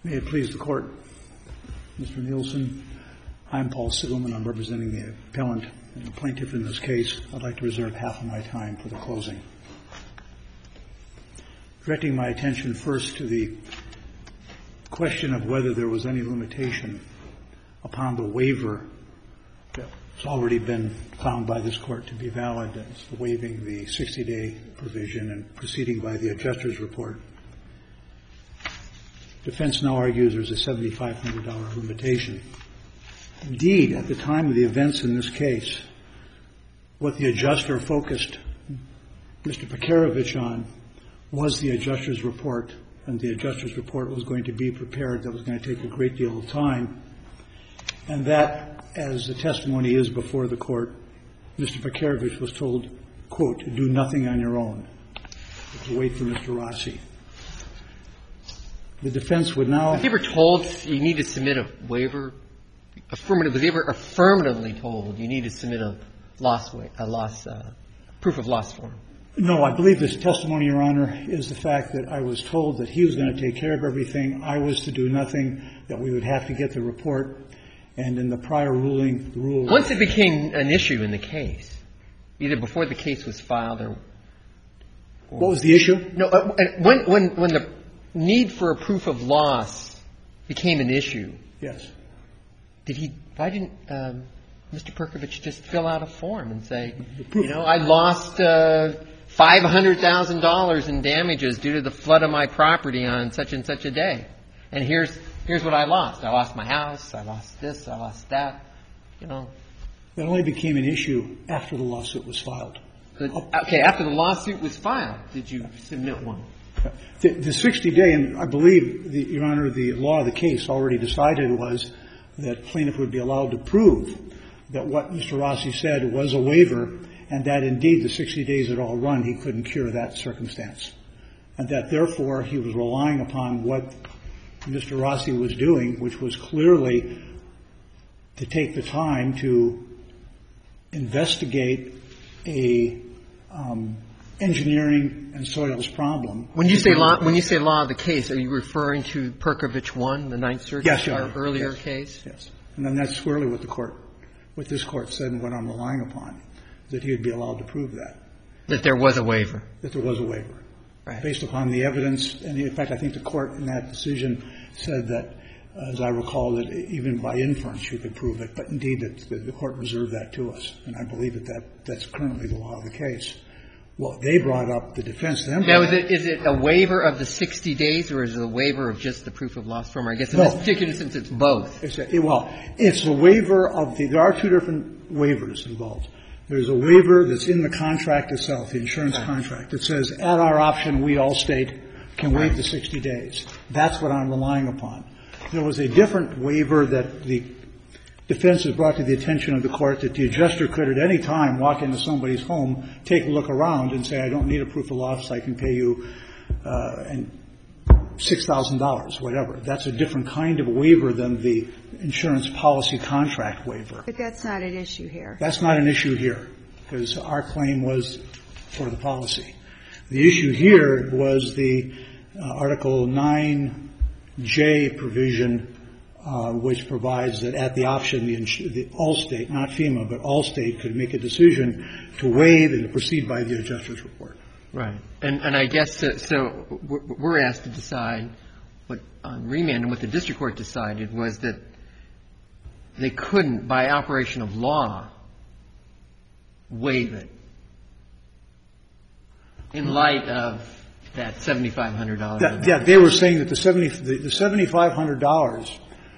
May it please the Court, Mr. Nielsen. I'm Paul Sigelman. I'm representing the appellant and the plaintiff in this case. I'd like to reserve half of my time for the closing. Directing my attention first to the question of whether there was any limitation upon the waiver that's already been found by this Court to be valid, as waiving the 60-day provision and proceeding by the adjuster's report. Defense now argues there's a $7,500 limitation. Indeed, at the time of the events in this case, what the adjuster focused Mr. Pekarovich on was the adjuster's report, and the adjuster's report was going to be prepared. That was going to take a great deal of time. And that, as the testimony is before the Court, Mr. Pekarovich was told, quote, do nothing on your own, to wait for Mr. Rossi. The defense would now... Was he ever told you need to submit a waiver? Was he ever affirmatively told you need to submit a proof of loss form? No, I believe this testimony, Your Honor, is the fact that I was told that he was going to take care of everything, I was to do nothing, that we would have to get the report, and in the prior ruling, the rule... Once it became an issue in the case, either before the case was filed or... What was the issue? No, when the need for a proof of loss became an issue... Yes. Why didn't Mr. Pekarovich just fill out a form and say, I lost $500,000 in damages due to the flood of my property on such and such a day. And here's what I lost. I lost my house. I lost this. I lost that. It only became an issue after the lawsuit was filed. Okay. After the lawsuit was filed, did you submit one? The 60-day, and I believe, Your Honor, the law of the case already decided was that plaintiff would be allowed to prove that what Mr. Rossi said was a waiver, and that indeed the 60 days had all run, he couldn't cure that circumstance. And that therefore he was relying upon what Mr. Rossi was doing, which was clearly to take the time to investigate a engineering and soils problem. When you say law of the case, are you referring to Pekarovich 1, the Ninth Circuit? Yes, Your Honor. Our earlier case? Yes. And then that's squarely what this Court said and what I'm relying upon, that he would be allowed to prove that. That there was a waiver. That there was a waiver. Right. Based upon the evidence. And in fact, I think the Court in that decision said that, as I recall, that even by inference you could prove it. But indeed, the Court reserved that to us. And I believe that's currently the law of the case. Well, they brought up the defense. Now, is it a waiver of the 60 days or is it a waiver of just the proof of loss form? I guess in this particular instance it's both. It's a waiver of there are two different waivers involved. There's a waiver that's in the contract itself, the insurance contract. It says, at our option, we Allstate can waive the 60 days. That's what I'm relying upon. There was a different waiver that the defense has brought to the attention of the Court that the adjuster could at any time walk into somebody's home, take a look around and say, I don't need a proof of loss, I can pay you $6,000, whatever. That's a different kind of waiver than the insurance policy contract waiver. But that's not an issue here. That's not an issue here, because our claim was for the policy. The issue here was the Article 9J provision, which provides that at the option, the Allstate, not FEMA, but Allstate could make a decision to waive and to proceed by the adjuster's report. Right. And I guess so we're asked to decide what on remand, and what the district court decided was that they couldn't, by operation of law, waive it in light of that $7,500. Yeah, they were saying that the $7,500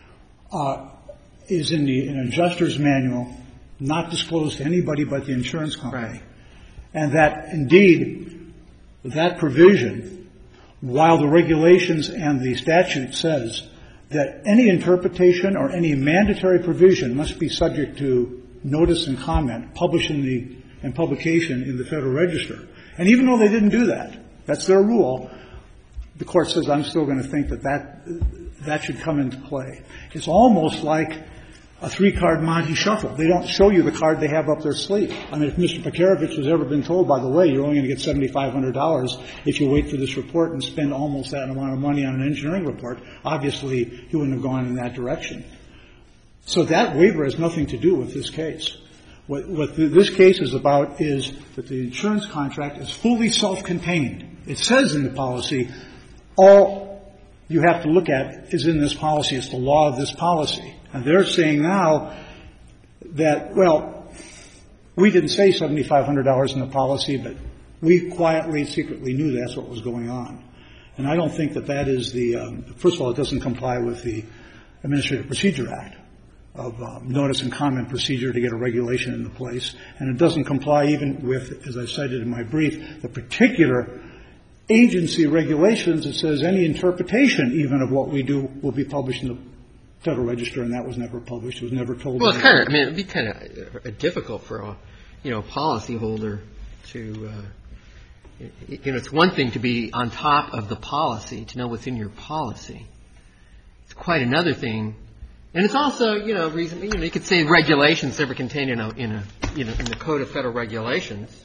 is in an adjuster's manual, not disclosed to anybody but the insurance company. Right. And that, indeed, that provision, while the regulations and the statute says that any interpretation or any mandatory provision must be subject to notice and comment, published in publication in the Federal Register. And even though they didn't do that, that's their rule, the Court says I'm still going to think that should come into play. It's almost like a 3-card Monte Shuffle. They don't show you the card they have up their sleeve. I mean, if Mr. Pekarovich has ever been told, by the way, you're only going to get $7,500 if you wait for this report and spend almost that amount of money on an engineering report, obviously he wouldn't have gone in that direction. So that waiver has nothing to do with this case. What this case is about is that the insurance contract is fully self-contained. It says in the policy, all you have to look at is in this policy. It's the law of this policy. And they're saying now that, well, we didn't say $7,500 in the policy, but we quietly, secretly knew that's what was going on. And I don't think that that is first of all, it doesn't comply with the Administrative Procedure Act of notice and comment procedure to get a regulation into place. And it doesn't comply even with, as I cited in my brief, the particular agency regulations that says any interpretation even of what we do will be published in the Federal Register, and that was never published. It was never told. Well, it would be kind of difficult for a policyholder to, it's one thing to be on top of the policy, to know what's in your policy. It's quite another thing. And it's also, you could say regulations ever contained in the Code of Federal Regulations,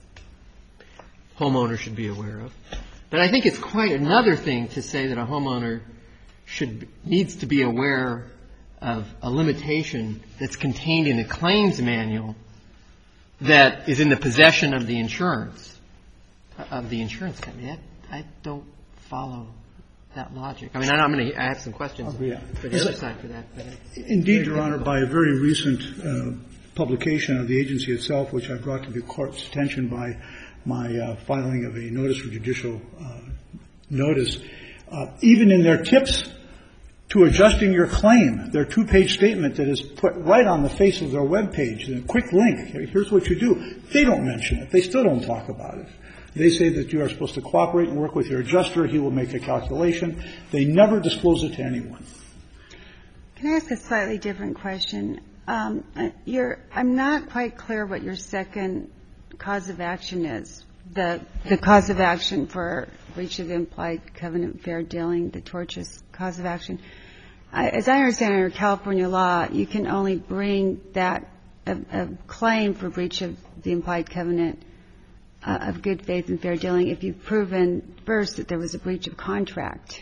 homeowners should be aware of. But I think it's quite another thing to say that a homeowner needs to be aware of a limitation that's contained in a claims manual that is in the possession of the insurance company. I don't follow that logic. I mean, I'm going to add some questions for the other side for that. Indeed, Your Honor, by a very recent publication of the agency itself, which I brought to the Court's attention by my filing of a notice for judicial notice, even in their tips to adjusting your claim, their 2-page statement that is put right on the face of their web page, a quick link, here's what you do. They don't mention it. They still don't talk about it. They say that you are supposed to cooperate and work with your adjuster. He will make a calculation. They never disclose it to anyone. Can I ask a slightly different question? I'm not quite clear what your second cause of action is. The cause of action for breach of implied covenant fair dealing, the tortious cause of action. As I understand under California law, you can only bring that a claim for breach of the implied covenant of good faith and fair dealing if you've proven first that there was a breach of contract.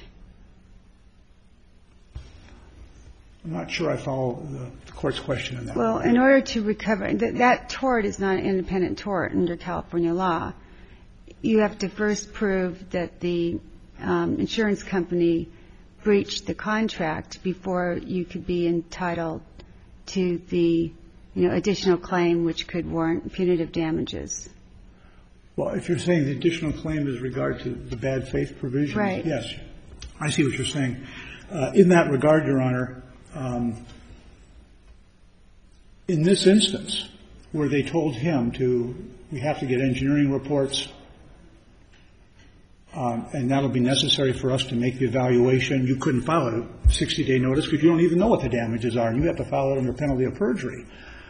I'm not sure I follow the Court's question on that. Well, in order to recover, that tort is not an independent tort under California law. You have to first prove that the insurance company breached the contract before you could be entitled to the, additional claim which could warrant punitive damages. Well, if you're saying the additional claim is regard to the bad faith provisions, right. Yes, I see what you're saying. In that regard, Your Honor, in this instance, where they told him we have to get engineering reports, and that'll be necessary for us to make the evaluation. You couldn't file a 60-day notice because you don't even know what the damages are, and you have to file it under penalty of perjury.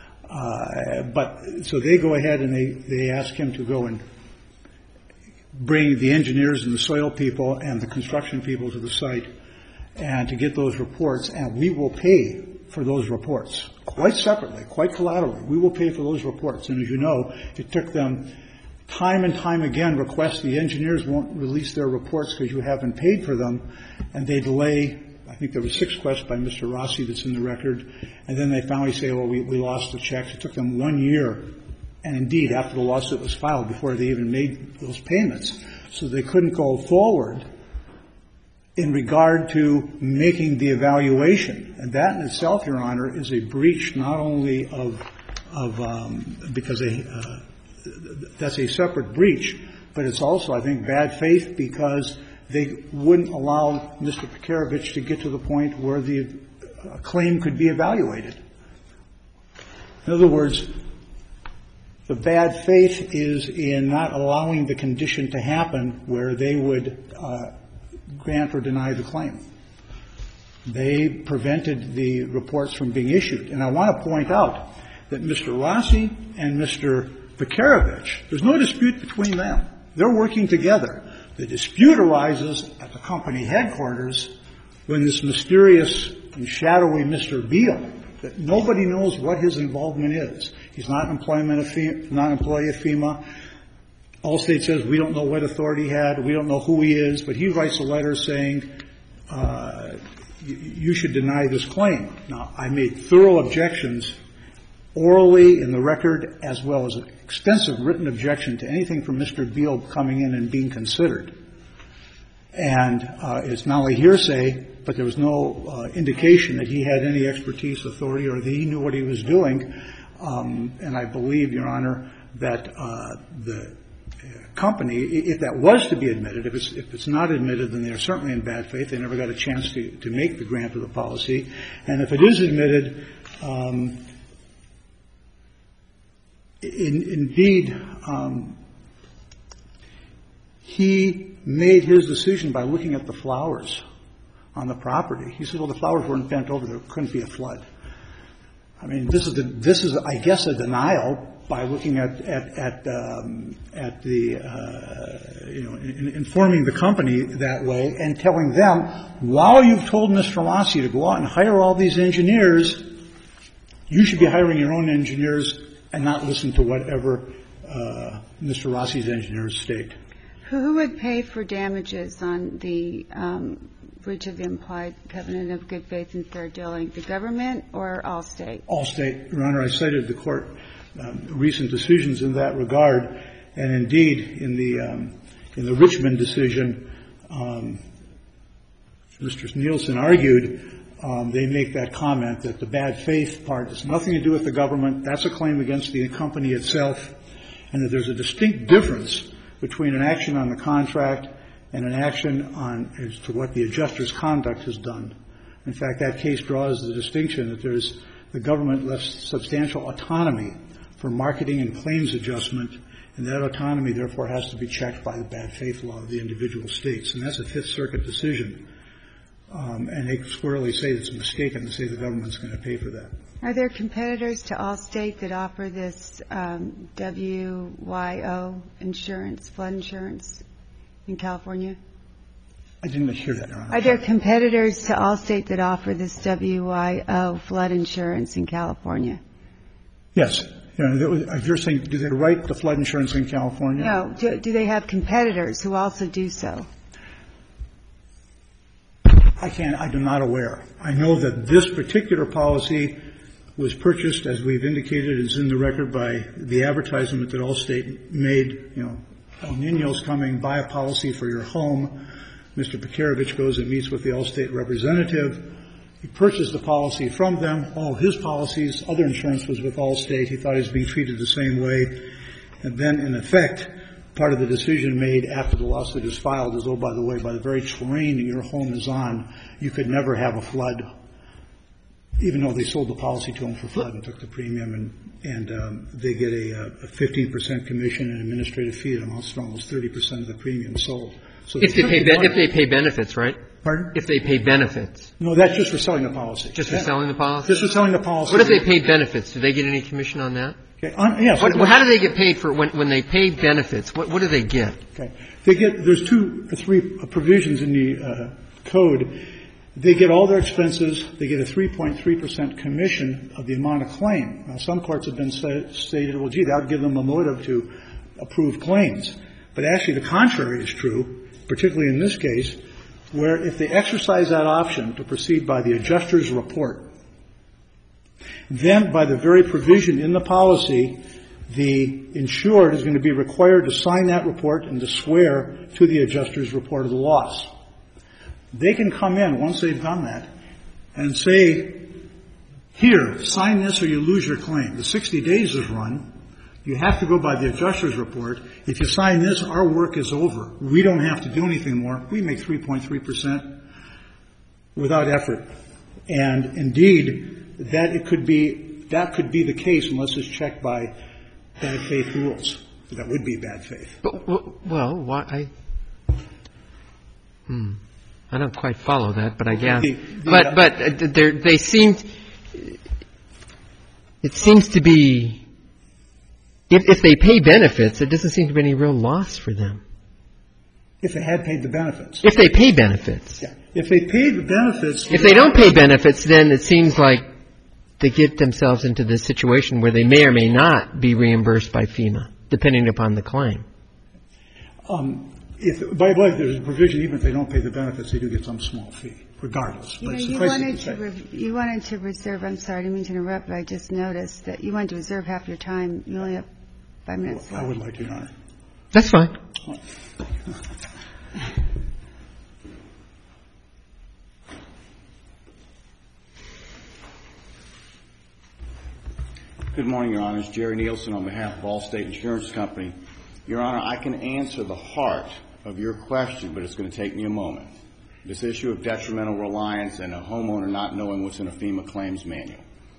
So they go ahead and they ask him to go and bring the engineers and the soil people and the construction people to the site and to get those reports, and we will pay for those reports quite separately, quite collaterally. We will pay for those reports. And as you know, it took them time and time again requests. The engineers won't release their reports because you haven't paid for them, and they delay. I think there were 6 requests by Mr. Rossi that's in the record, and then they finally say, well, we lost the checks. It took them 1 year, and indeed, after the lawsuit was filed, before they even made those payments. So they couldn't go forward in regard to making the evaluation. And that in itself, Your Honor, is a breach not only because that's a separate breach, but it's also, I think, bad faith because they wouldn't allow Mr. Pekarovich to get to the point where the claim could be evaluated. In other words, the bad faith is in not allowing the condition to happen where they would grant or deny the claim. They prevented the reports from being issued. And I want to point out that Mr. Rossi and Mr. Pekarovich, there's no dispute between them. They're working together. The dispute arises at the company headquarters when this mysterious and shadowy Mr. Beal that nobody knows what his involvement is. He's not an employee of FEMA. Allstate says we don't know what authority he had, we don't know who he is, but he writes a letter saying you should deny this claim. Now, I made thorough objections orally in the record as well as an extensive written objection to anything from Mr. Beal coming in and being considered. And it's not only hearsay, but there was no indication that he had any expertise, authority, or that he knew what he was doing. And I believe, Your Honor, that the company, if that was to be admitted, if it's not admitted, then they are certainly in bad faith. They never got a chance to make the grant of the policy. And if it is admitted, indeed, he made his decision by looking at the flowers on the property. He said, well, the flowers weren't bent over. There couldn't be a flood. I mean, this is, I guess, a denial by looking at the, informing the company that way and telling them, while you've told Mr. Rossi to go out and hire all these engineers, you should be hiring your own engineers and not listen to whatever Mr. Rossi's engineers state. Who would pay for damages on the breach of the implied covenant of good faith and fair dealing, the government or Allstate? Allstate, Your Honor. I cited the court recent decisions in that regard, and indeed in the Richmond decision, Mr. Nielsen argued they make that comment that the bad faith part has nothing to do with the government. That's a claim against the company itself, and that there's a distinct difference between an action on the contract and an action on as to what the adjuster's conduct has done. In fact, that case draws the distinction that there's the government left substantial autonomy for marketing and claims adjustment, and that autonomy, therefore, has to be checked by the bad faith law of the individual states. And that's a Fifth Circuit decision. And they squarely say it's a mistake and to say the government's going to pay for that. Are there competitors to Allstate that offer this WYO insurance, flood insurance in California? I didn't hear that, Your Honor. Are there competitors to Allstate that offer this WYO flood insurance in California? Yes. You're saying, do they write the flood insurance in California? No. Do they have competitors who also do so? I'm not aware. I know that this particular policy was purchased, as we've indicated, is in the record by the advertisement that Allstate made. El Nino's coming, buy a policy for your home. Mr. Pekarovich goes and meets with the Allstate representative. He purchased the policy from them. All his policies, other insurance was with Allstate. He thought he was being treated the same way. And then, in effect, part of the decision made after the lawsuit is filed is, oh, by the way, by the very terrain that your home is on, you could never have a flood, even though they sold the policy to him for flood and took the premium, and they get a 15% commission and administrative fee that amounts to almost 30% of the premium sold. So if they pay benefits, right? Pardon? If they pay benefits. No, that's just for selling the policy. Just for selling the policy? Just for selling the policy. What if they pay benefits? Do they get any commission on that? Okay. Yes. How do they get paid for when they pay benefits? What do they get? Okay. There's 2 or 3 provisions in the code. They get all their expenses. They get a 3.3% commission of the amount of claim. Now, some courts have been stated, well, gee, that would give them a motive to approve claims. But actually the contrary is true, particularly in this case, where if they exercise that option to proceed by the adjuster's report, then by the very provision in the policy, the insured is going to be required to sign that report and to swear to the adjuster's report of the loss. They can come in once they've done that and say, here, sign this or you lose your claim. The 60 days is run. You have to go by the adjuster's report. If you sign this, our work is over. We don't have to do anything more. We make 3.3% without effort. And indeed, that could be the case unless it's checked by bad faith rules. That would be bad faith. Well, why? I don't quite follow that, but I guess. But they seemed. It seems to be. If they pay benefits, it doesn't seem to be any real loss for them. If they had paid the benefits. If they pay benefits. Yeah. If they paid the benefits. If they don't pay benefits, then it seems like they get themselves into this situation where they may or may not be reimbursed by FEMA, depending upon the claim. If by the way, there's a provision, even if they don't pay the benefits, they do get some small fee, regardless. You But know, you wanted to reserve, I'm sorry, I didn't mean to interrupt, but I just noticed that you wanted to reserve half your time. You only have 5 minutes left. I would like to, Your Honor. That's fine. Good morning, Your Honors. Jerry Nielsen on behalf of Allstate Insurance Company. Your Honor, I can answer the heart of your question, but it's going to take me a moment. This issue of detrimental reliance and a homeowner not knowing what's in a FEMA claims manual.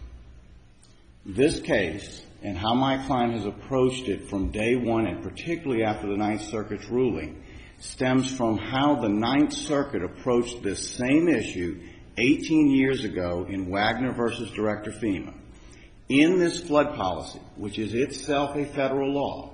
This case and how my client has approached it from day one, and particularly after the Ninth Circuit's ruling, stems from how the Ninth Circuit approached this same issue 18 years ago in Wagner versus Director FEMA. In this flood policy, which is itself a federal law,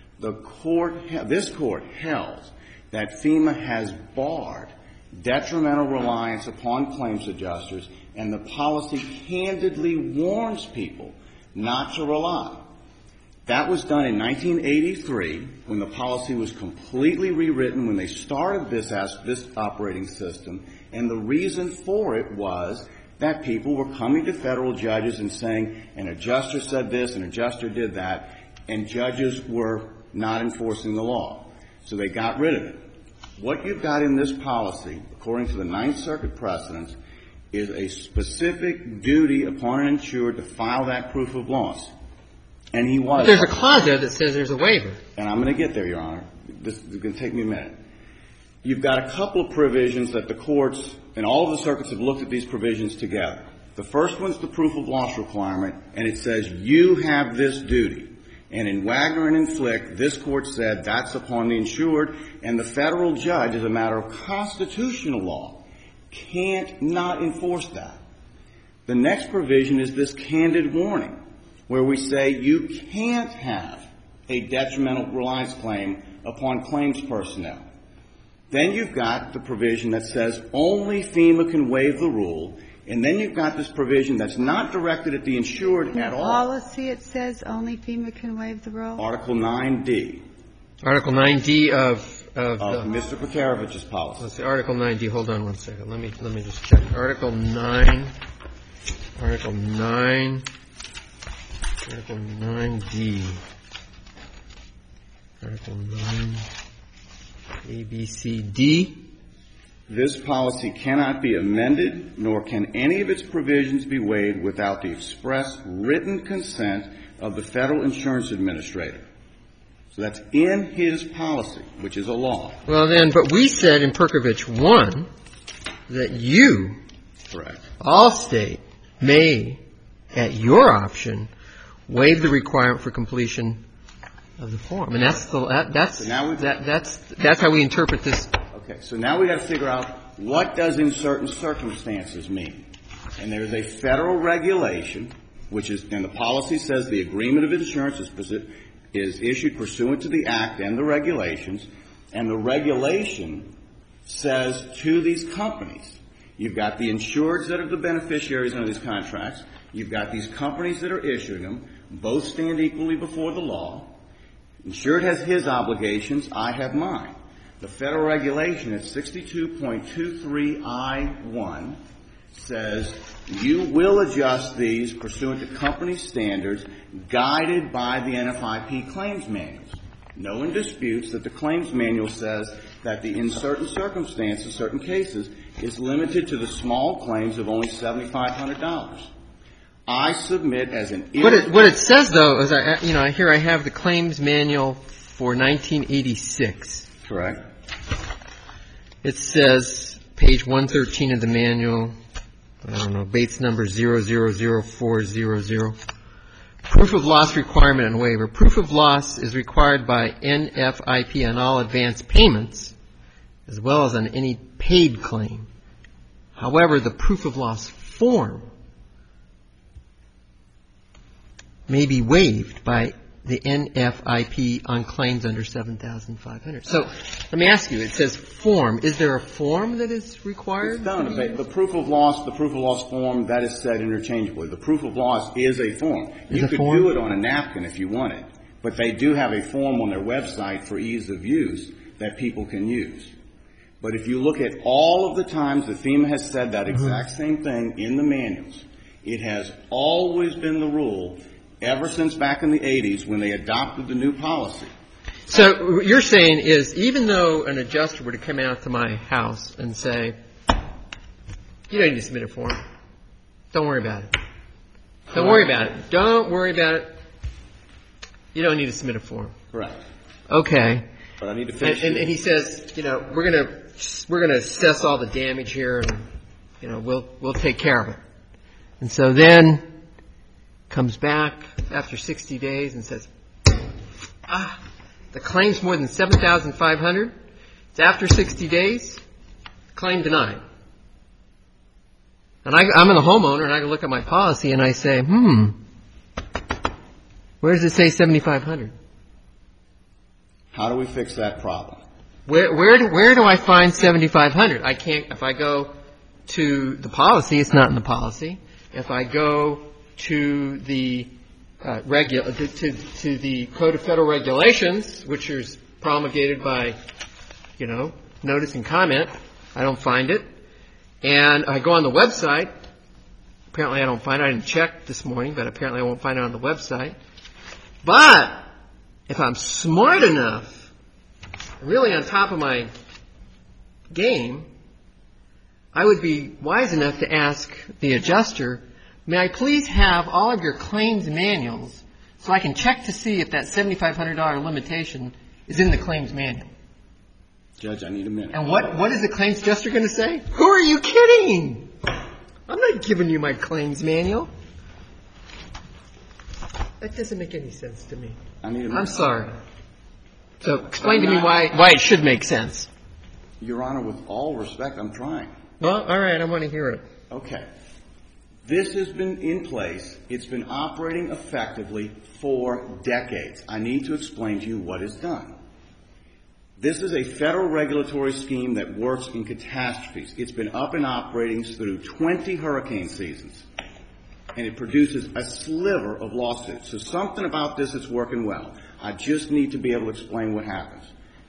this court held that FEMA has barred detrimental reliance upon claims adjusters, and the policy candidly warns people not to rely. That was done in 1983 when the policy was completely rewritten, when they started this operating system, and the reason for it was that people were coming to federal judges and saying, an adjuster said this, an adjuster did that, and judges were not enforcing the law. So they got rid of it. What you've got in this policy, according to the Ninth Circuit precedents, is a specific duty upon an insured to file that proof of loss. And he was. But there's a clause there that says there's a waiver. And I'm going to get there, Your Honor. This is going to take me a minute. You've got a couple of provisions that the courts and all of the circuits have looked at these provisions together. The first one's the proof of loss requirement, and it says you have this duty. And in Wagner and in Flick, this court said that's upon the insured, and the federal judge, as a matter of constitutional law, can't not enforce that. The next provision is this candid warning, where we say you can't have a detrimental reliance claim upon claims personnel. Then you've got the provision that says only FEMA can waive the rule, and then you've got this provision that's not directed at the insured at all. In the policy it says only FEMA can waive the rule? Article 9D. Article 9D of Mr. Pekarovich's policy. Let's see, Article 9D. Hold on one second. Let me just check. Article 9D. Article 9D. Article 9. A, B, C, D. This policy cannot be amended, nor can any of its provisions be waived without the express written consent of the Federal Insurance Administrator. So that's in his policy, which is a law. Well, then, but we said in Perkovich 1 that you, correct, Allstate, may, at your option, waive the requirement for completion of the form. And that's how we interpret this. Okay, so now we got to figure out what does in certain circumstances mean. And there's a federal regulation, which is, and the policy says the agreement of insurance is issued pursuant to the Act and the regulations, and the regulation says to these companies, you've got the insureds that are the beneficiaries under these contracts, you've got these companies that are issuing them, both stand equally before the law. Insured has his obligations, I have mine. The federal regulation at 62.23I1 says you will adjust these pursuant to company standards guided by the NFIP claims manuals. No one disputes that the claims manual says that in certain circumstances, certain cases, is limited to the small claims of only $7,500. I submit as an what it says, though, is here I have the claims manual for 1986. Correct. It says, page 113 of the manual, I don't know, Bates number 000400. Proof of loss requirement and waiver. Proof of loss is required by NFIP on all advance payments, as well as on any paid claim. However, the proof of loss form may be waived by the NFIP on claims under $7,500. So let me ask you, it says form. Is there a form that is required? It's done. The proof of loss form, that is said interchangeably. The proof of loss is a form. You could do it on a napkin if you wanted, but they do have a form on their website for ease of use that people can use. But if you look at all of the times that FEMA has said that exact same thing in the manuals, it has always been the rule ever since back in the 80s when they adopted the new policy. So what you're saying is even though an adjuster were to come out to my house and say, you don't need to submit a form. Don't worry about it. Don't worry about it. Don't worry about it. You don't need to submit a form. Correct. Okay. But I need to finish. And he says, we're gonna assess all the damage here, and we'll take care of it. And so then comes back after 60 days and says, the claim's more than $7,500. It's after 60 days. Claim denied. And I'm a homeowner, and I can look at my policy and I say, where does it say $7,500? How do we fix that problem? Where do I find $7,500? I can't. If I go to the policy, it's not in the policy. If I go to the to the Code of Federal Regulations, which is promulgated by, notice and comment, I don't find it. And I go on the website. Apparently I don't find it. I didn't check this morning, but apparently I won't find it on the website. But if I'm smart enough, really on top of my game, I would be wise enough to ask the adjuster, may I please have all of your claims manuals so I can check to see if that $7,500 limitation is in the claims manual? Judge, I need a minute. And what is the claims adjuster going to say? Who are you kidding? I'm not giving you my claims manual. That doesn't make any sense to me. I need a minute. I'm sorry. So explain to me why it should make sense. Your Honor, with all respect, I'm trying. Well, all right, I want to hear it. Okay. This has been in place. It's been operating effectively for decades. I need to explain to you what is done. This is a federal regulatory scheme that works in catastrophes. It's been up and operating through 20 hurricane seasons, and it produces a sliver of lawsuits. So something about this is working well. I just need to be able to explain what happens.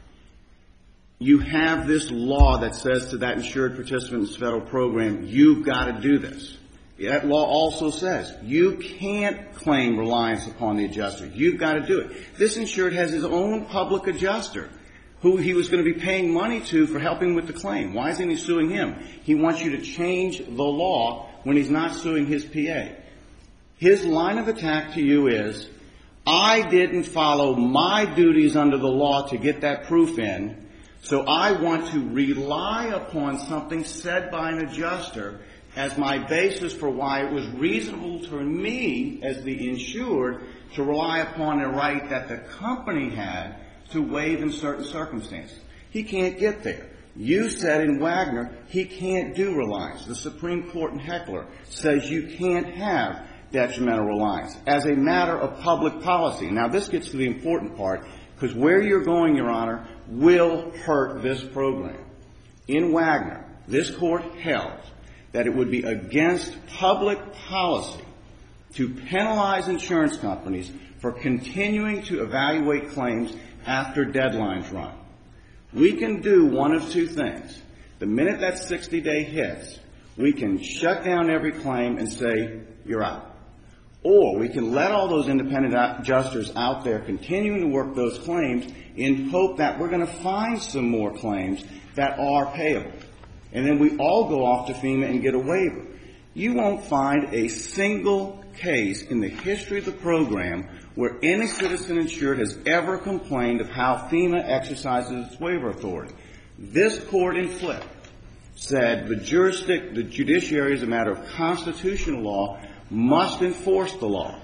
You have this law that says to that insured participant in this federal program, you've got to do this. That law also says you can't claim reliance upon the adjuster. You've got to do it. This insured has his own public adjuster who he was going to be paying money to for helping with the claim. Why isn't he suing him? He wants you to change the law when he's not suing his PA. His line of attack to you is, I didn't follow my duties under the law to get that proof in, so I want to rely upon something said by an adjuster as my basis for why it was reasonable to me as the insured to rely upon a right that the company had to waive in certain circumstances. He can't get there. You said in Wagner he can't do reliance. The Supreme Court in Heckler says you can't have detrimental reliance as a matter of public policy. Now, this gets to the important part, because where you're going, Your Honor, will hurt this program. In Wagner, this court held that it would be against public policy to penalize insurance companies for continuing to evaluate claims after deadlines run. We can do one of two things. The minute that 60-day hits, we can shut down every claim and say, you're out. Or we can let all those independent adjusters out there continuing to work those claims in hope that we're going to find some more claims that are payable. And then we all go off to FEMA and get a waiver. You won't find a single case in the history of the program where any citizen insured has ever complained of how FEMA exercises its waiver authority. This court in Flick said the judiciary, as a matter of constitutional law, must enforce the law.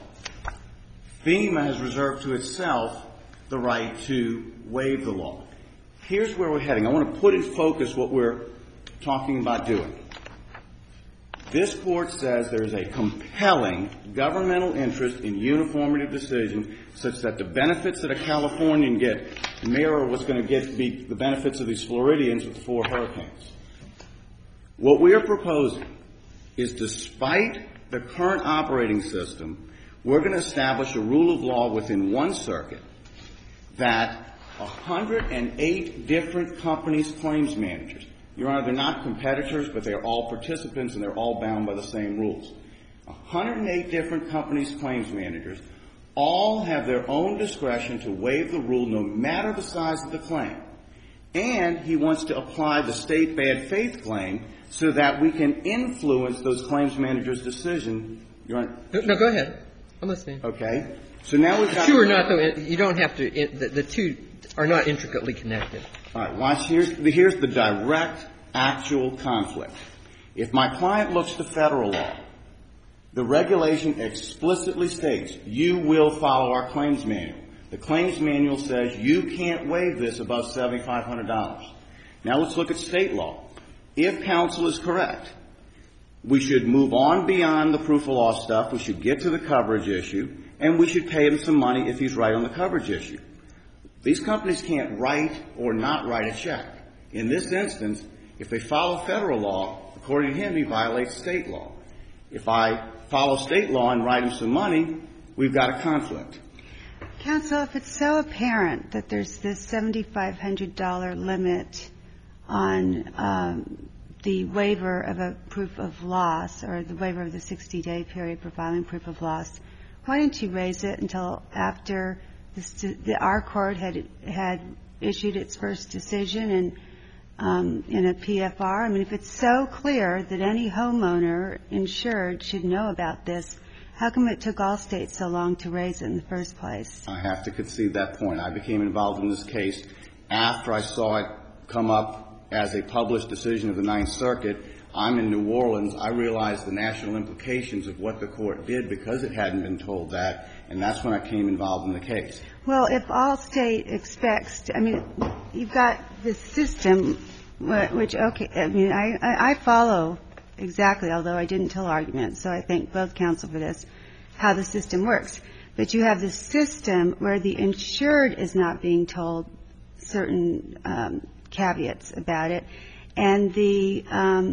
FEMA has reserved to itself the right to waive the law. Here's where we're heading. I want to put in focus what we're talking about doing. This Court says there is a compelling governmental interest in uniformity of decision such that the benefits that a Californian get mirror what's going to be the benefits of these Floridians with the 4 hurricanes. What we are proposing is, despite the current operating system, we're going to establish a rule of law within one circuit that 108 different companies' claims managers, Your Honor, they're not competitors, but they're all participants and they're all bound by the same rules. 108 different companies' claims managers all have their own discretion to waive the rule no matter the size of the claim. And he wants to apply the state bad faith claim so that we can influence those claims managers' decision. Your Honor. No, go ahead. I'm listening. Okay. So now we've got two are not, though. You don't have to. The two are not intricately connected. All right. Watch. Here's the direct, actual conflict. If my client looks to federal law, the regulation explicitly states you will follow our claims manual. The claims manual says you can't waive this above $7,500. Now let's look at state law. If counsel is correct, we should move on beyond the proof of loss stuff. We should get to the coverage issue, and we should pay him some money if he's right on the coverage issue. These companies can't write or not write a check. In this instance, if they follow federal law, according to him, he violates state law. If I follow state law and write him some money, we've got a conflict. Counsel, if it's so apparent that there's this $7,500 limit on the waiver of a proof of loss or the waiver of the 60-day period for filing proof of loss, why didn't you raise it until after our court had issued its first decision in a PFR? I mean, if it's so clear that any homeowner insured should know about this, how come it took Allstate so long to raise it in the first place? I have to concede that point. I became involved in this case after I saw it come up as a published decision of the Ninth Circuit. I'm in New Orleans. I realized the national implications of what the court did because it hadn't been told that, and that's when I came involved in the case. Well, if Allstate expects, I mean, you've got this system which, okay, I mean, I follow exactly, although I didn't tell arguments, so I thank both counsel for this, how the system works. But you have this system where the insured is not being told certain caveats about it, and the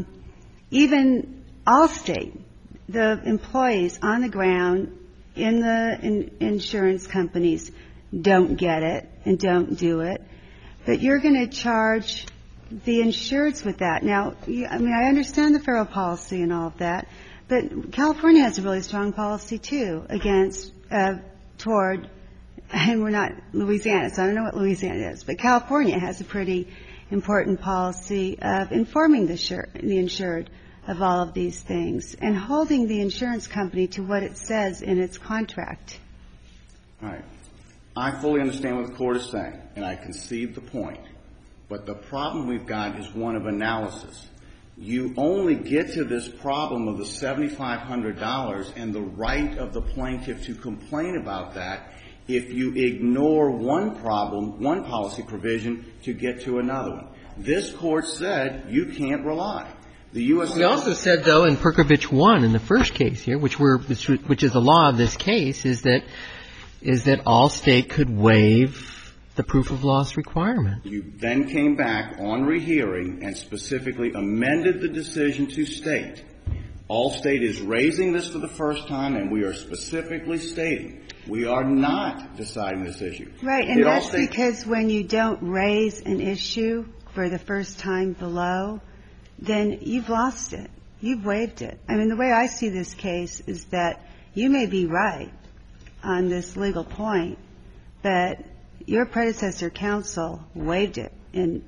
even Allstate, the employees on the ground in the insurance companies don't get it and don't do it, but you're going to charge the insureds with that. Now, I mean, I understand the federal policy and all of that, but California has a really strong policy, too, against, toward, and we're not Louisiana, so I don't know what Louisiana is, but California has a pretty important policy of informing the insured of all of these things and holding the insurance company to what it says in its contract. All right. I fully understand what the court is saying, and I concede the point. But the problem we've got is one of analysis. You only get to this problem of the $7,500 and the right of the plaintiff to complain about that if you ignore one problem, one policy provision, to get to another one. This Court said you can't rely. The U.S. We also said, though, in Perkovich 1, in the first case here, which is the law of this case, is that Allstate could waive the proof of loss requirement. You then came back on rehearing and specifically amended the decision to state Allstate is raising this for the first time, and we are specifically stating we are not deciding this issue. Right, and that's because when you don't raise an issue for the first time below, then you've lost it. You've waived it. I mean, the way I see this case is that you may be right on this legal point, but your predecessor counsel waived it in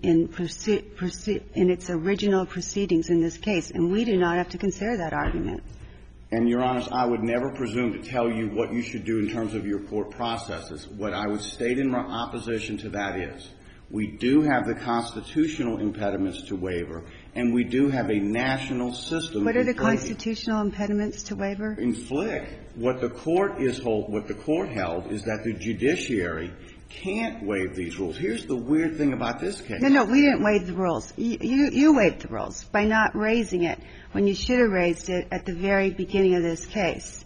its original proceedings in this case, and we do not have to consider that argument. And, Your Honor, I would never presume to tell you what you should do in terms of your court processes. What I would state in opposition to that is we do have the constitutional impediments to waiver, and we do have a national system. What are the constitutional impediments to waiver? In FLIC, what the court held is that the judiciary can't waive these rules. Here's the weird thing about this case. No, we didn't waive the rules. You waived the rules by not raising it when you should have raised it at the very beginning of this case.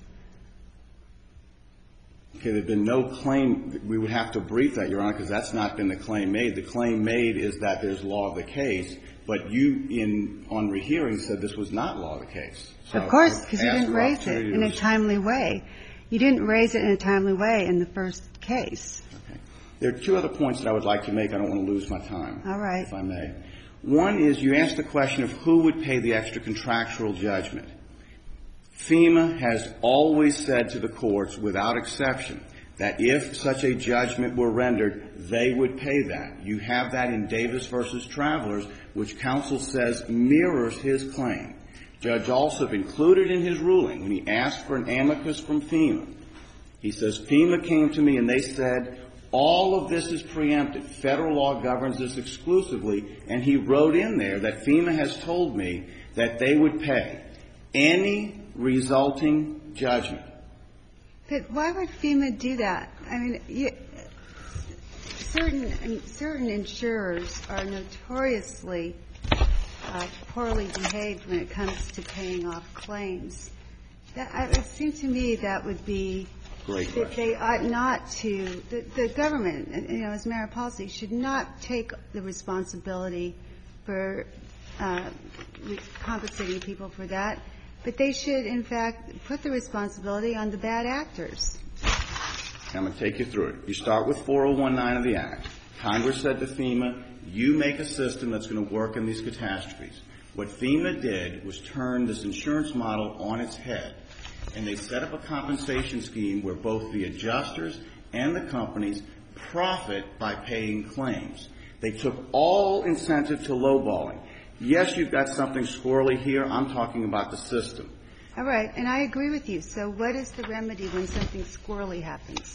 Okay, there's been no claim. We would have to brief that, Your Honor, because that's not been the claim made. The claim made is that there's law of the case, but you, on rehearing, said this was not law of the case. So of course, because you didn't raise it in a timely way. You didn't raise it in a timely way in the first case. Okay. There are two other points that I would like to make. I don't want to lose my time. All right. If I may. One is you asked the question of who would pay the extra contractual judgment. FEMA has always said to the courts, without exception, that if such a judgment were rendered, they would pay that. You have that in Davis v. Travelers, which counsel says mirrors his claim. Judge Alsop included in his ruling when he asked for an amicus from FEMA. He says, FEMA came to me and they said, all of this is preempted. Federal law governs this exclusively. And he wrote in there that FEMA has told me that they would pay any resulting judgment. But why would FEMA do that? I mean, certain insurers are notoriously poorly behaved when it comes to paying off claims. It seems to me that would be that they ought not to. The government, as a matter of policy, should not take the responsibility for compensating people for that. But they should, in fact, put the responsibility on the bad actors. I'm going to take you through it. You start with 4019 of the Act. Congress said to FEMA, you make a system that's going to work in these catastrophes. What FEMA did was turn this insurance model on its head. And they set up a compensation scheme where both the adjusters and the companies profit by paying claims. They took all incentive to lowballing. Yes, you've got something squirrely here. I'm talking about the system. All right. And I agree with you. So what is the remedy when something squirrely happens?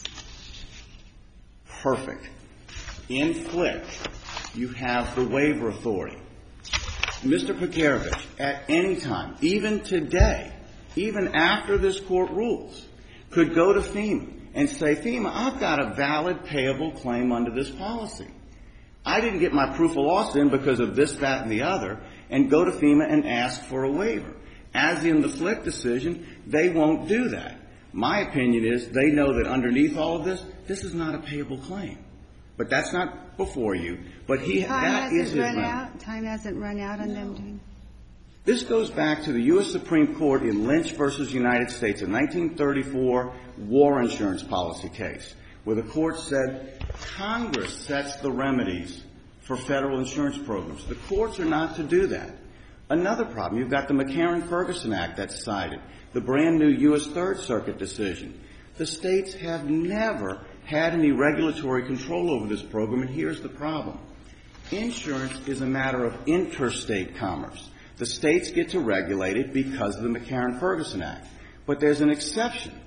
Perfect. In FLIC, you have the waiver authority. Mr. Pekarovich, at any time, even today, even after this court rules, could go to FEMA and say, FEMA, I've got a valid payable claim under this policy. I didn't get my proof of loss in because of this, that, and the other, and go to FEMA and ask for a waiver. As in the FLIC decision, they won't do that. My opinion is they know that underneath all of this, this is not a payable claim. But that's not before you. But that is his remedy. Time hasn't run out on them doing. This goes back to the U.S. Supreme Court in Lynch v. United States, a 1934 war insurance policy case, where the court said Congress sets the remedies for federal insurance programs. The courts are not to do that. Another problem, you've got the McCarran-Ferguson Act that's cited, the brand new U.S. Third Circuit decision. The states have never had any regulatory control over this program, and here's the problem. Insurance is a matter of interstate commerce. The states get to regulate it because of the McCarran-Ferguson Act. But there's an exception.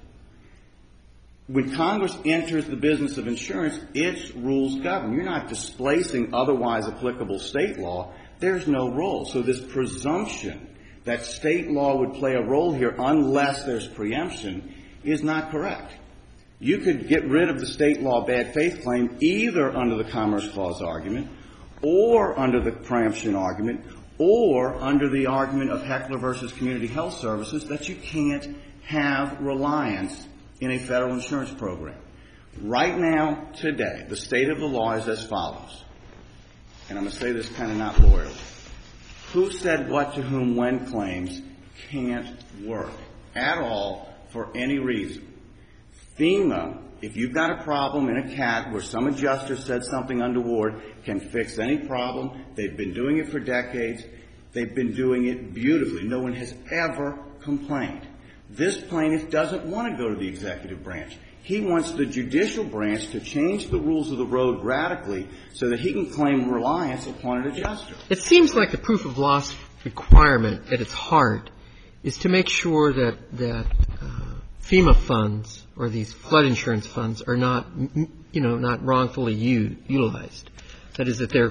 When Congress enters the business of insurance, its rules govern. You're not displacing otherwise applicable state law. There's no role. So this presumption that state law would play a role here unless there's preemption is not correct. You could get rid of the state law bad faith claim either under the Commerce Clause argument or under the preemption argument or under the argument of Heckler versus Community Health Services that you can't have reliance in a federal insurance program. Right now, today, the state of the law is as follows. And I'm going to say this kind of not lawyerly. Who said what to whom when claims can't work at all for any reason. FEMA, if you've got a problem in a CAT where some adjuster said something untoward, can fix any problem. They've been doing it for decades. They've been doing it beautifully. No one has ever complained. This plaintiff doesn't want to go to the executive branch. He wants the judicial branch to change the rules of the road radically so that he can claim reliance upon an adjuster. It seems like the proof of loss requirement at its heart is to make sure that FEMA funds or these flood insurance funds are not, not wrongfully utilized. That is, that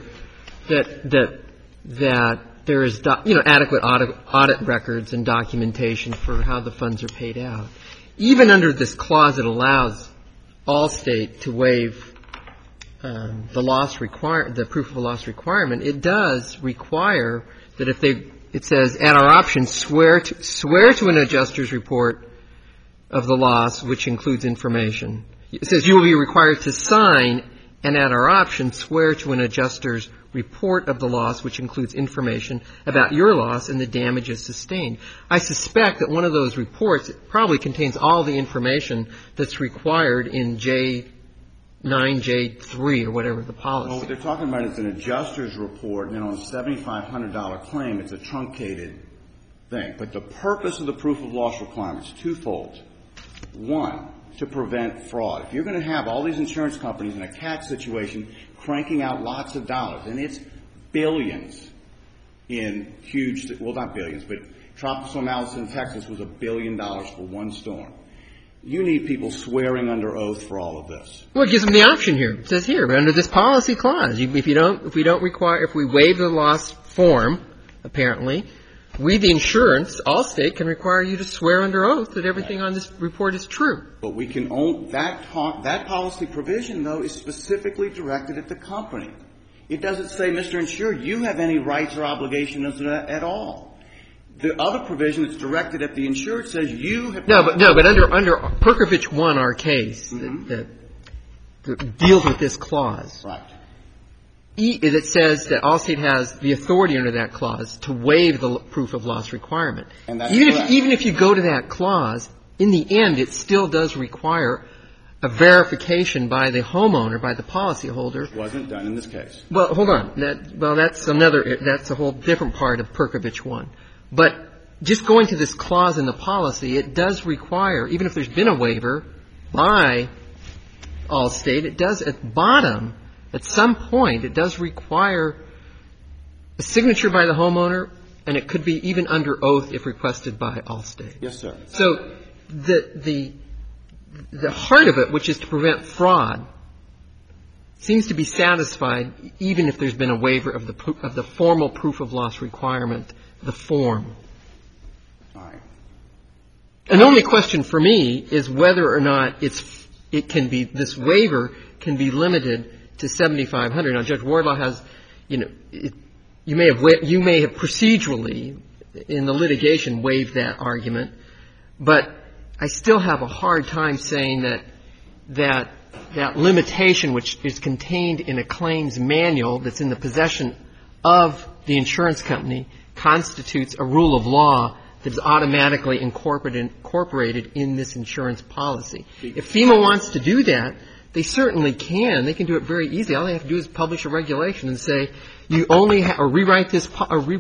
there is, adequate audit records and documentation for how the funds are paid out. Even under this clause that allows Allstate to waive the proof of a loss requirement, it does require that if it says at our option, swear to an adjuster's report of the loss, which includes information. It says you will be required to sign and at our option swear to an adjuster's report of the loss, which includes information about your loss and the damages sustained. I suspect that one of those reports probably contains all the information that's required in J9, J3, or whatever the policy. Well, what they're talking about is an adjuster's report, and then on a $7,500 claim, it's a truncated thing. But the purpose of the proof of loss requirement is twofold. One, to prevent fraud. If you're going to have all these insurance companies in a cat situation cranking out lots of dollars, and it's billions in huge, well, not billions, but Tropical Storm Allison in Texas was $1 billion for one storm. You need people swearing under oath for all of this. Well, it gives them the option here. It says here, under this policy clause, if we waive the loss form, apparently, we, the insurance, Allstate, can require you to swear under oath that everything on this report is true. But we can own that policy provision, though, is specifically directed at the company. It doesn't say, Mr. Insured, you have any rights or obligations at all. The other provision that's directed at the insured says you have. No, but under Perkovich 1, our case, that deals with this clause. Right. It says that Allstate has the authority under that clause to waive the proof of loss requirement. And that's even if you go to that clause, in the end, it still does require a verification by the homeowner, by the policyholder. It wasn't done in this case. Well, hold on. That's a whole different part of Perkovich 1. But just going to this clause in the policy, it does require, even if there's been a waiver by Allstate, it does at bottom, at some point, it does require a signature by the homeowner, and it could be even under oath if requested by Allstate. Yes, sir. So the heart of it, which is to prevent fraud, seems to be satisfied even if there's been a waiver of the formal proof of loss requirement, the form. All right. And the only question for me is whether or not this waiver can be limited to $7,500. Now, Judge Wardlaw has, you may have procedurally in the litigation waived that argument, but I still have a hard time saying that limitation, which is contained in a claims manual that's in the possession of the insurance company, constitutes a rule of law that is automatically incorporated in this insurance policy. If FEMA wants to do that, they certainly can. They can do it very easily. All they have to do is publish a regulation and say you only or rewrite this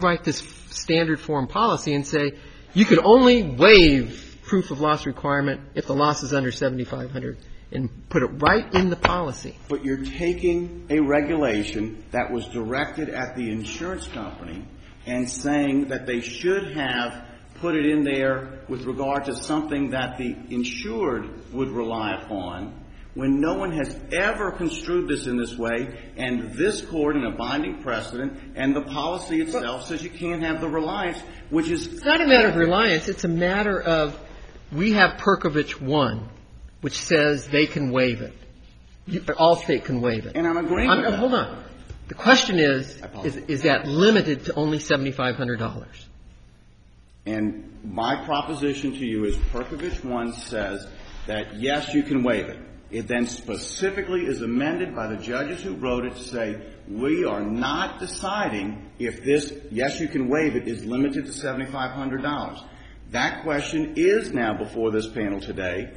standard form policy and say you can only waive proof of loss requirement if the loss is under $7,500, and put it right in the policy. But you're taking a regulation that was directed at the insurance company and saying that they should have put it in there with regard to something that the insured would rely upon, when no one has ever construed this in this way, and this Court in a binding precedent and the policy itself says you can't have the reliance, which is... It's not a matter of reliance. It's a matter of, we have Perkovich 1, which says they can waive it. Allstate can waive it. And I'm agreeing with that. Hold on. The question is that limited to only $7,500? And my proposition to you is Perkovich 1 says that, yes, you can waive it. It then specifically is amended by the judges who wrote it to say, we are not deciding if this, yes, you can waive it, is limited to $7,500. That question is now before this panel today.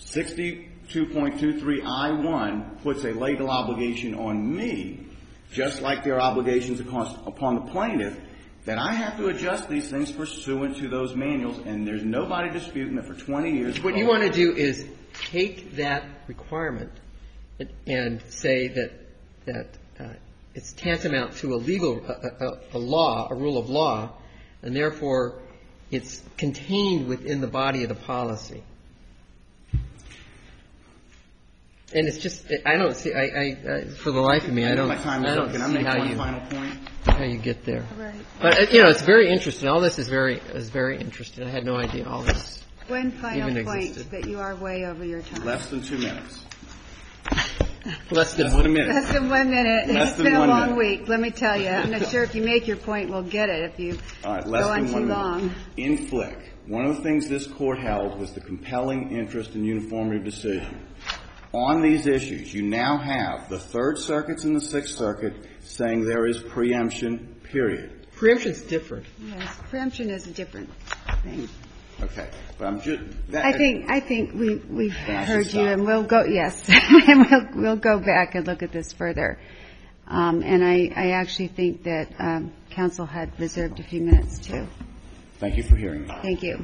62.23I1 puts a legal obligation on me, just like there are obligations upon the plaintiff, that I have to adjust these things pursuant to those manuals, and there's nobody disputing that for 20 years. What you want to do is take that requirement and say that it's tantamount to a law, a rule of law, and therefore it's contained within the body of the policy. And it's just, I don't see, for the life of me, I don't see how you get there. Right. But, it's very interesting. All this is very interesting. I had no idea all this One final even point, existed. that you are way over your time. Less than 2 minutes. Less than a minute. Less than 1 minute. Less It's than been a 1 long minute. week, let me tell you. I'm not sure if you make your point, we'll get it if you All right, go less on than too 1 long. minute. In Flick, one of the things this Court held was the compelling interest in uniformity of decision. On these issues, you now have the Third Circuit and the Sixth Circuit saying there is preemption, period. Preemption's different. Yes, preemption is a different thing. Okay. But I'm just I think we've Then I should heard you, stop. and we'll go, yes, and we'll go back and look at this further. And I actually think that counsel had reserved a few minutes, too. Thank you for hearing me. Thank you.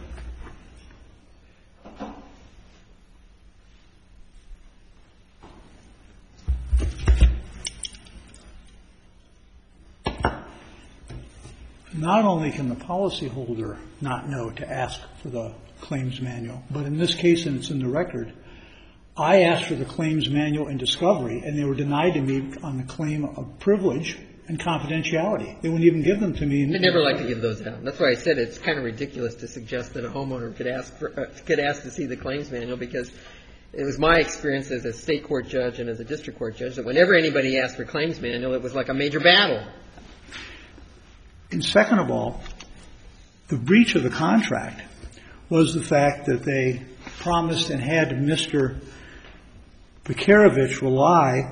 Not only can the policyholder not know to ask for the claims manual, but in this case, and it's in the record, I asked for the claims manual in discovery, and they were denied to me on the claim of privilege and confidentiality. They wouldn't even give them to me. They never like to give those out. That's why I said it's kind of ridiculous to suggest that a homeowner could ask to see the claims manual, because it was my experience as a state court judge and as a district court judge that whenever anybody asked for claims manual, it was like a major battle. And second of all, the breach of the contract was the fact that they promised and had Mr. Pekarovich rely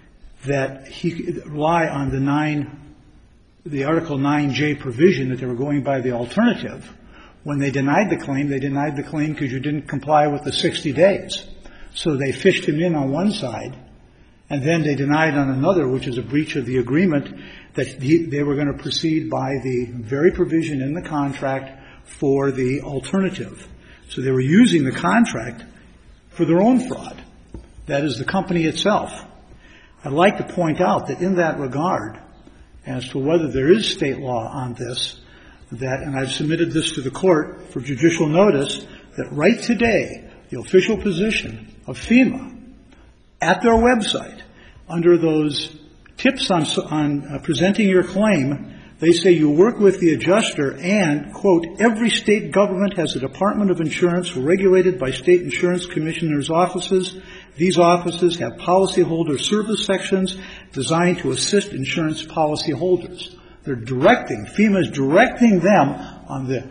on the Article 9J provision that they were going by the alternative. When they denied the claim because you didn't comply with the 60 days. So they fished him in on one side, and then they denied on another, which is a breach of the agreement, that they were going to proceed by the very provision in the contract for the alternative. So they were using the contract for their own fraud. That is the company itself. I'd like to point out that in that regard, as to whether there is state law on this, that, and I've submitted this to the court for judicial notice, that right today, the official position of FEMA at their website, under those tips on presenting your claim, they say you work with the adjuster and, quote, every state government has a Department of Insurance regulated by state insurance commissioners' offices. These offices have policyholder service sections designed to assist insurance policyholders. They're directing, FEMA is directing them on the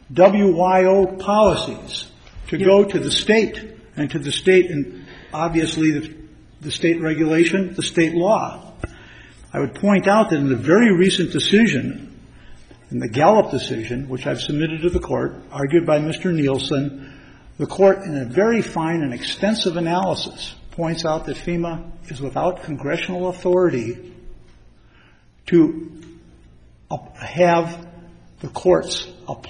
WYO policies to go to the state and to the state, and obviously the state regulation, the state law. I would point out that in the very recent decision, in the Gallup decision, which I've submitted to the court, argued by Mr. Nielsen, the court, in a very fine and extensive analysis, points out that FEMA is without congressional authority to have the courts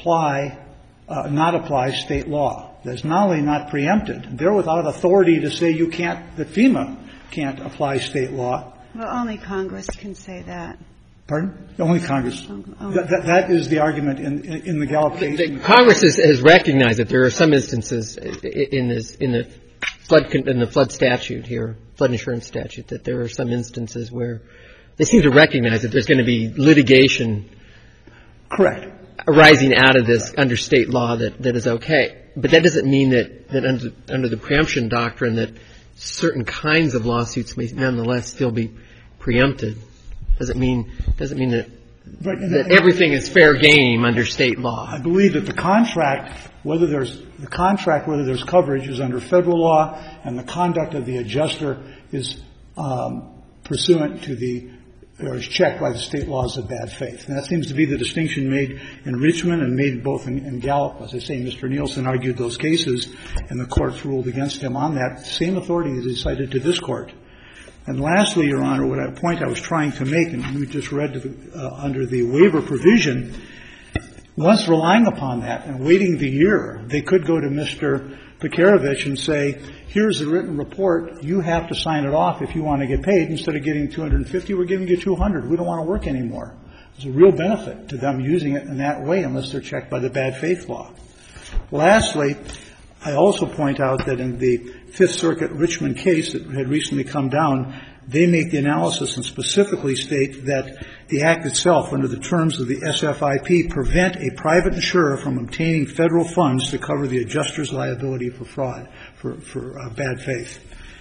not apply state law. That's not only not preempted, they're without authority to say that FEMA can't apply state law. Well, only Congress can say that. Pardon? Only Congress. That is the argument in the Gallup case. Congress has recognized that there are some instances in the flood statute here, flood insurance statute, that there are some instances where they seem to recognize that there's going to be litigation. Correct. Arising out of this under state law that is okay. But that doesn't mean that under the preemption doctrine that certain kinds of lawsuits may nonetheless still be preempted. Doesn't mean that everything is fair game under state law. I believe that the contract, whether there's coverage, is under federal law, and the conduct of the adjuster is pursuant to or is checked by the state laws of bad faith. And that seems to be the distinction made in Richmond and made both in Gallup. As I say, Mr. Nielsen argued those cases, and the courts ruled against him on that same authority as he cited to this court. And lastly, Your Honor, what point I was trying to make, and you just read under the waiver provision, once relying upon that and waiting the year, they could go to Mr. Pekarovich and say, here's a written report. You have to sign it off if you want to get paid. Instead of getting $250, we're giving you $200. We don't want to work anymore. There's a real benefit to them using it in that way unless they're checked by the bad faith law. Lastly, I also point out that in the Fifth Circuit Richmond case that had recently come down, they make the analysis and specifically state that the Act itself, under the terms of the SFIP, prevent a private insurer from obtaining federal funds to cover the adjuster's liability for fraud, for bad faith.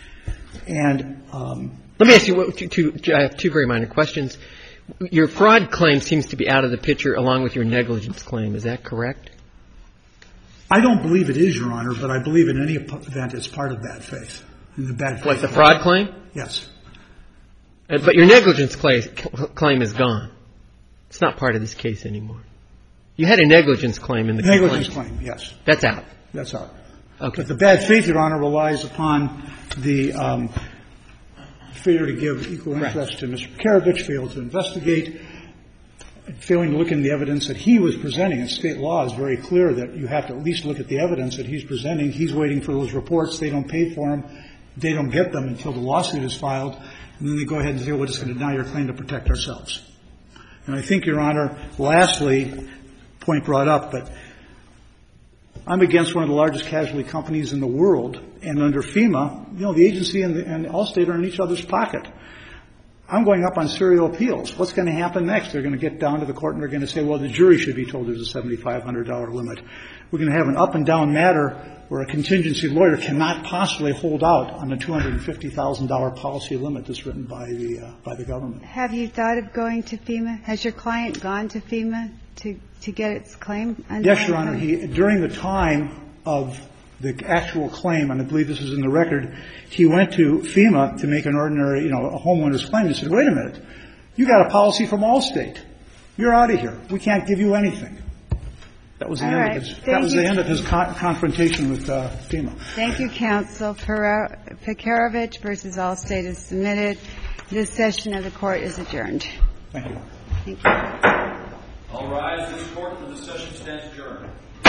And let me ask you I have two very minor questions. Your fraud claim seems to be out of the picture along with your negligence claim. Is that correct? I don't believe it is, Your Honor, but I believe in any event it's part of bad faith. In the bad faith. What, the fraud claim? Yes. But your negligence claim is gone. It's not part of this case anymore. You had a negligence claim in the complaint. Negligence claim, yes. That's out. That's out. Okay. But the bad faith, Your Honor, relies upon the failure to give equal interest to Mr. Pekarovich, failed to investigate, failing to look in the evidence that he was presenting. And state law is very clear that you have to at least look at the evidence that he's presenting. He's waiting for those reports. They don't pay for them. They don't get them until the lawsuit is filed. And then they go ahead and say, well, we're just going to deny your claim to protect ourselves. And I think, Your Honor, lastly, point brought up, but I'm against one of the largest casualty companies in the world, and under FEMA, you know, the agency and Allstate are in each other's pocket. I'm going up on serial appeals. What's going to happen next? They're going to get down to the court and they're going to say, well, the jury should be told there's a $7,500 limit. We're going to have an up-and-down matter where a contingency lawyer cannot possibly hold out on a $250,000 policy limit that's written by the government. Have you thought of going to FEMA? Has your client gone to FEMA to get its claim? Yes, Your Honor. During the time of the actual claim, and I believe this is in the record, he went to FEMA to make an ordinary, a homeowner's claim and said, wait a minute, you got a policy from Allstate. You're out of here. We can't give you anything. That was the end of his confrontation with FEMA. Thank you, counsel. Pekarovich versus Allstate is submitted. This session of the court is adjourned. Thank you. Thank you. All rise. This court for this session stands adjourned.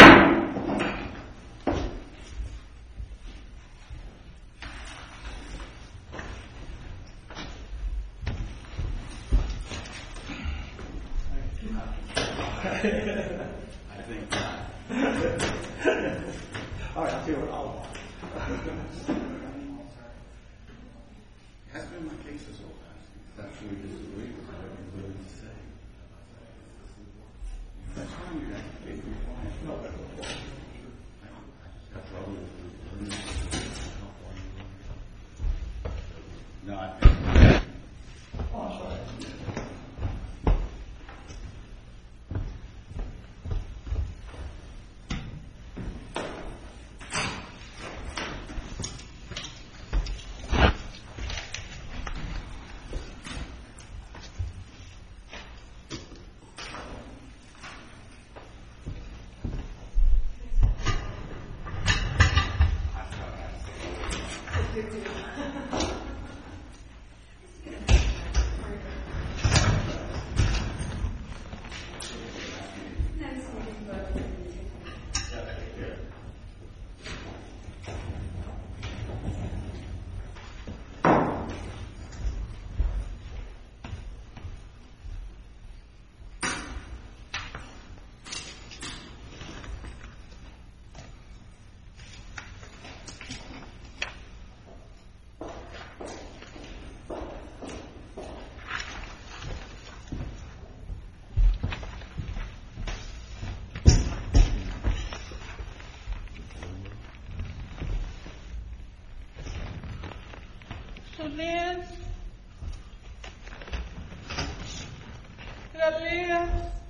I think not. All right, I'll tell you what, I'll That's been my case this whole time. Actually disagree with what you're willing to say. That's fine. You have to pay for your client. No, that's not possible. I just got trouble with it. No, I think. Oh, I'm sorry. Galilea.